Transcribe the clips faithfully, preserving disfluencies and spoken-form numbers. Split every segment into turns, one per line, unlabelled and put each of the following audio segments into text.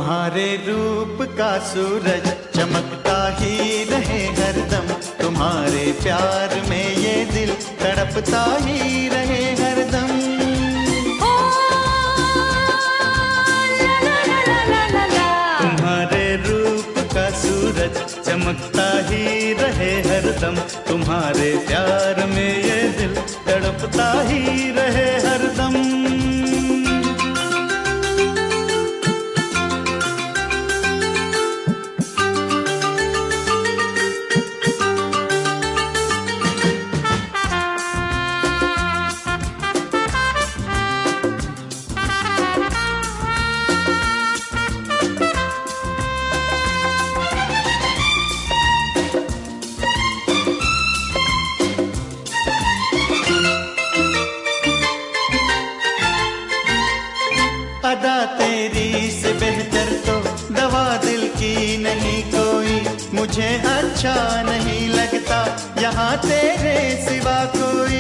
तुम्हारे रूप का सूरज चमकता ही रहे हरदम, तुम्हारे प्यार में ये दिल तड़पता ही रहे हरदम।
ओ, ला ला ला ला ला ला ला।
तुम्हारे रूप का सूरज चमकता ही रहे हरदम, तुम्हारे प्यार में ये दिल तड़पता ही रहे हरदम। अदा तेरी से बेहतर तो दवा दिल की नहीं कोई, मुझे अच्छा नहीं लगता यहाँ तेरे सिवा कोई।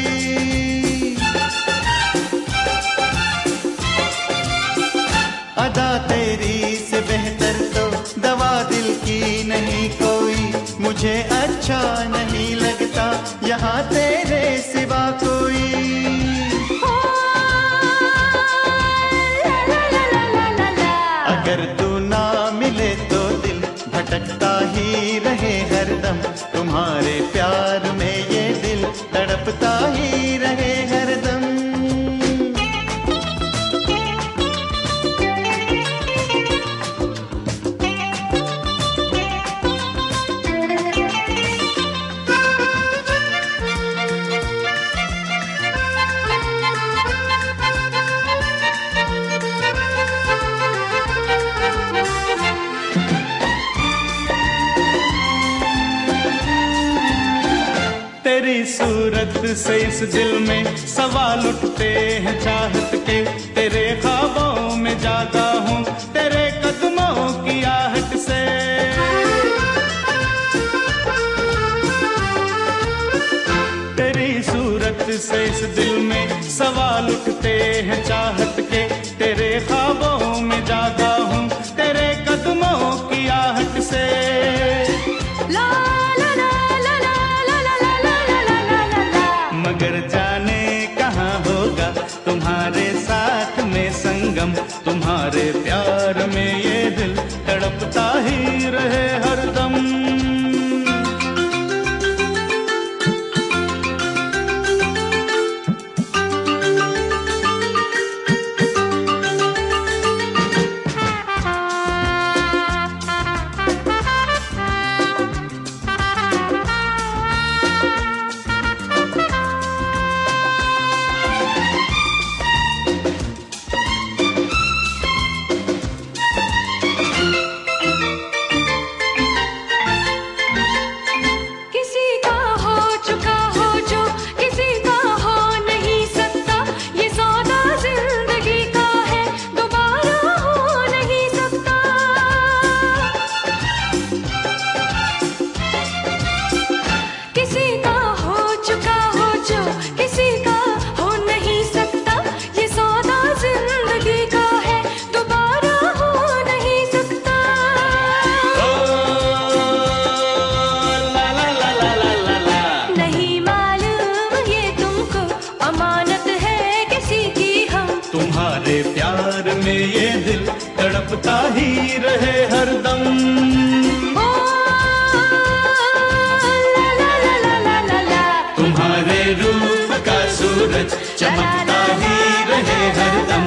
अदा तेरी से बेहतर तो दवा दिल की नहीं कोई, मुझे अच्छा नहीं लगता यहाँ तेरे सिवा कोई। अगर तू ना मिले तो दिल भटकता ही रहे हरदम, तुम्हारे प्यार में ये दिल तड़पता ही रहे हरदम। तेरी सूरत से इस दिल में सवाल उठते हैं चाहत के, तेरे ख्वाबों में जागा हूँ तेरे कदमों की आहट से। तेरी सूरत से इस दिल में सवाल उठते हैं चाहत के, तेरे ख्वाबों में जागा हूँ तेरे कदमों की आहट से।
ला ला ला ला ला ला ला ला ला ला।
मगर जाने कहाँ होगा तुम्हारे साथ में संगम, तुम्हारे प्यार में ये दिल तड़पता ही रहे हरदम। तुम्हारे प्यार में ये दिल तड़पता ही रहे हरदम।
ओ, ला ला ला ला ला ला ला।
तुम्हारे रूप का सूरज चमकता ही रहे हरदम,